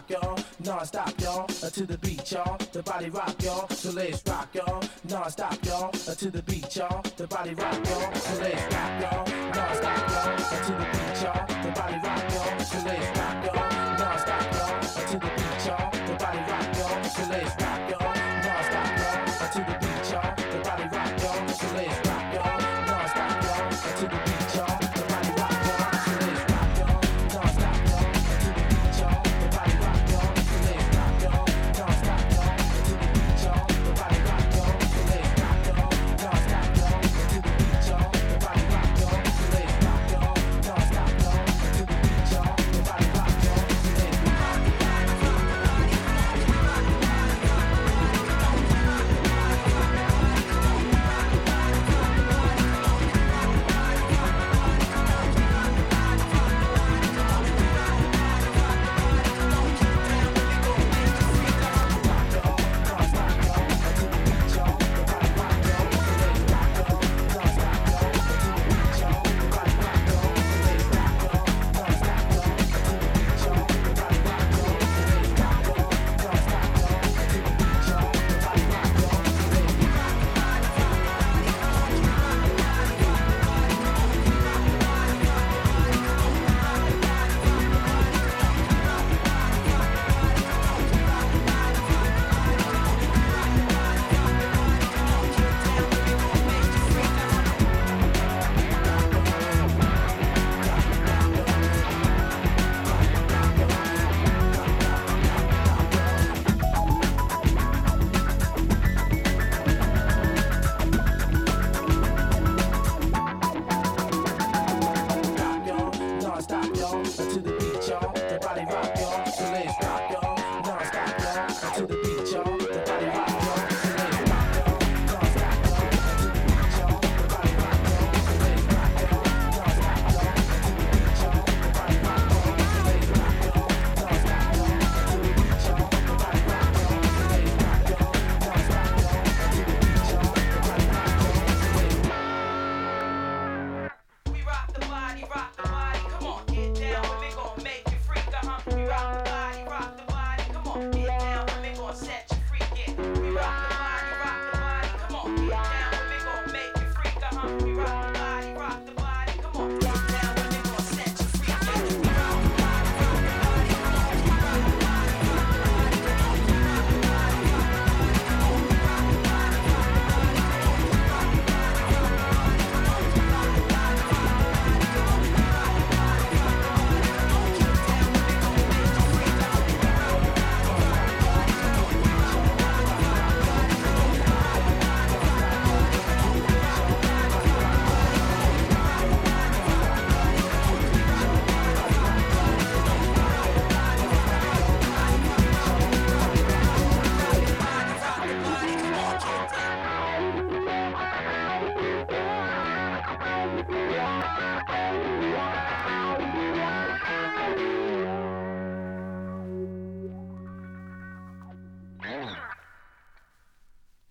rock, y'all, non-stop, y'all, to the beat, y'all, the body rock, y'all, so let's rock, y'all, non-stop, y'all, to the beat, y'all, the body rock, y'all, so let's rock, y'all, non-stop, y'all, to the beat, y'all, the body rock, y'all, so let's rock, y'all, non-stop, y'all, to the beat, y'all, the body rock, y'all, so let's rock, y'all, non-stop, y'all, to the beat, y'all, the body rock, y'all, so let's rock, y'all, non-stop, y'all, to the beat, y'all, the body rock, y'all, so let's rock, y'all, non-stop, y'all, to the beat, y'all, the body rock, y'all, so let's rock, y'all, non-stop, y'all, to the beat, y'all, the body rock, y'all, so let's rock, y'all, non-stop, y'all, to the beat, y'all, the body rock, y'all, so let's rock, y'all, non-stop, y'all, to the beat, y'all, the body rock, y'all, so let's rock. Non-stop, y'all, to the beat, y'all, the body rock, y'all, so let's rock, y'all, non-stop, y'all, to the beat, y'all, the body rock, y'all, so let's rock, y'all, non-stop, y'all, to the beat, y'all, the body rock, y'all, so let's rock, y'all, non-stop, y'all, to the beat, y'all, the body rock, y'all, so let's rock, y'all, non-stop, y'all, to the beat, y'all, the body rock, y'all, so let's rock, y'all, non-stop, y'all, to the beat, y'all, the body rock, y'all, so let's rock. We rock the body, come on, get down, we gon' make you freak, we rock the